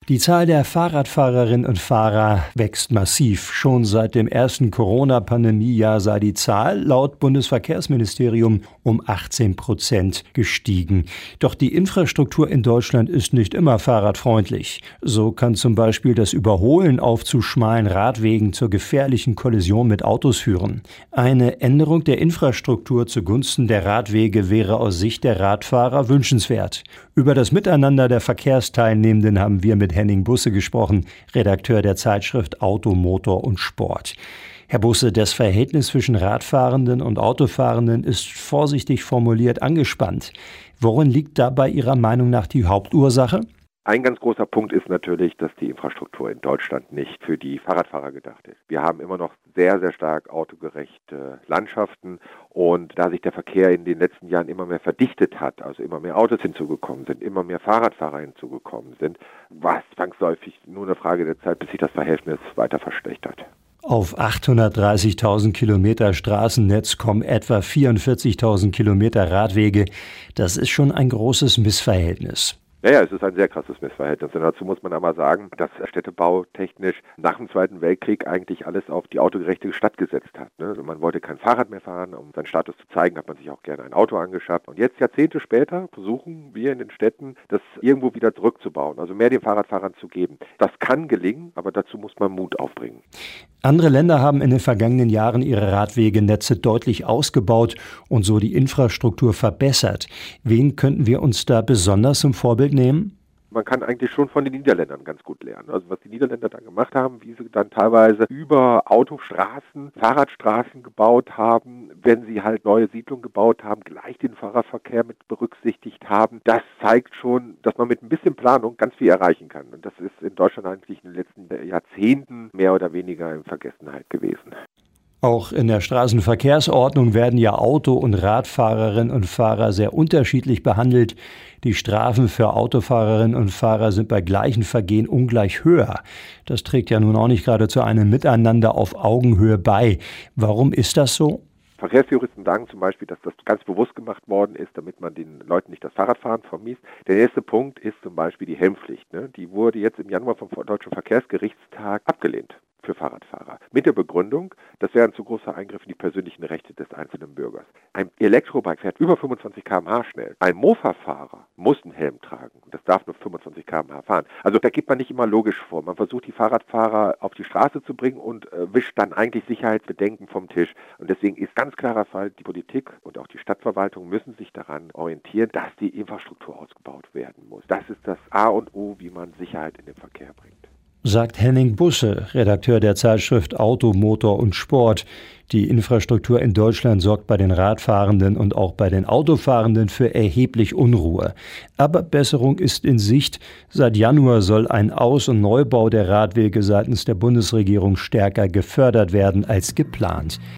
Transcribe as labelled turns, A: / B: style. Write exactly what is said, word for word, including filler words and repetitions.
A: Die Zahl der Fahrradfahrerinnen und Fahrer wächst massiv. Schon seit dem ersten Corona-Pandemiejahr sei die Zahl laut Bundesverkehrsministerium um achtzehn Prozent gestiegen. Doch die Infrastruktur in Deutschland ist nicht immer fahrradfreundlich. So kann zum Beispiel das Überholen auf zu schmalen Radwegen zur gefährlichen Kollision mit Autos führen. Eine Änderung der Infrastruktur zugunsten der Radwege wäre aus Sicht der Radfahrer wünschenswert. Über das Miteinander der Verkehrsteilnehmenden haben wir mit Henning Busse gesprochen, Redakteur der Zeitschrift Auto, Motor und Sport. Herr Busse, das Verhältnis zwischen Radfahrenden und Autofahrenden ist vorsichtig formuliert angespannt. Worin liegt dabei Ihrer Meinung nach die Hauptursache?
B: Ein ganz großer Punkt ist natürlich, dass die Infrastruktur in Deutschland nicht für die Fahrradfahrer gedacht ist. Wir haben immer noch sehr, sehr stark autogerechte Landschaften und da sich der Verkehr in den letzten Jahren immer mehr verdichtet hat, also immer mehr Autos hinzugekommen sind, immer mehr Fahrradfahrer hinzugekommen sind, war es zwangsläufig nur eine Frage der Zeit, bis sich das Verhältnis weiter verschlechtert.
A: Auf achthundertdreißigtausend Kilometer Straßennetz kommen etwa vierundvierzigtausend Kilometer Radwege. Das ist schon ein großes Missverhältnis.
B: Ja, ja, es ist ein sehr krasses Missverhältnis. Und dazu muss man einmal sagen, dass städtebautechnisch nach dem Zweiten Weltkrieg eigentlich alles auf die autogerechte Stadt gesetzt hat. Ne? Also man wollte kein Fahrrad mehr fahren. Um seinen Status zu zeigen, hat man sich auch gerne ein Auto angeschafft. Und jetzt, Jahrzehnte später, versuchen wir in den Städten, das irgendwo wieder zurückzubauen, also mehr den Fahrradfahrern zu geben. Das kann gelingen, aber dazu muss man Mut aufbringen.
A: Andere Länder haben in den vergangenen Jahren ihre Radwegenetze deutlich ausgebaut und so die Infrastruktur verbessert. Wen könnten wir uns da besonders zum Vorbild nehmen?
B: Man kann eigentlich schon von den Niederländern ganz gut lernen. Also was die Niederländer dann gemacht haben, wie sie dann teilweise über Autostraßen, Fahrradstraßen gebaut haben, wenn sie halt neue Siedlungen gebaut haben, gleich den Fahrradverkehr mit berücksichtigt haben. Das zeigt schon, dass man mit ein bisschen Planung ganz viel erreichen kann. Und das ist in Deutschland eigentlich in den letzten Jahrzehnten mehr oder weniger in Vergessenheit gewesen.
A: Auch in der Straßenverkehrsordnung werden ja Auto- und Radfahrerinnen und Fahrer sehr unterschiedlich behandelt. Die Strafen für Autofahrerinnen und Fahrer sind bei gleichen Vergehen ungleich höher. Das trägt ja nun auch nicht gerade zu einem Miteinander auf Augenhöhe bei. Warum ist das so?
B: Verkehrsjuristen sagen zum Beispiel, dass das ganz bewusst gemacht worden ist, damit man den Leuten nicht das Fahrradfahren vermiest. Der nächste Punkt ist zum Beispiel die Helmpflicht. Ne? Die wurde jetzt im Januar vom Deutschen Verkehrsgerichtstag abgelehnt für Fahrradfahrer. Mit der Begründung, das wäre ein zu großer Eingriff in die persönlichen Rechte des einzelnen Bürgers. Ein Elektrobike fährt über fünfundzwanzig Kilometer pro Stunde schnell. Ein Mofa-Fahrer muss einen Helm tragen. Das darf nur fünfundzwanzig Kilometer pro Stunde fahren. Also da geht man nicht immer logisch vor. Man versucht, die Fahrradfahrer auf die Straße zu bringen und äh, wischt dann eigentlich Sicherheitsbedenken vom Tisch. Und deswegen ist ganz klarer Fall, die Politik und auch die Stadtverwaltung müssen sich daran orientieren, dass die Infrastruktur ausgebaut werden muss. Das ist das A und O, wie man Sicherheit in den Verkehr bringt.
A: Sagt Henning Busse, Redakteur der Zeitschrift Auto, Motor und Sport. Die Infrastruktur in Deutschland sorgt bei den Radfahrenden und auch bei den Autofahrenden für erheblich Unruhe. Aber Besserung ist in Sicht. Seit Januar soll ein Aus- und Neubau der Radwege seitens der Bundesregierung stärker gefördert werden als geplant.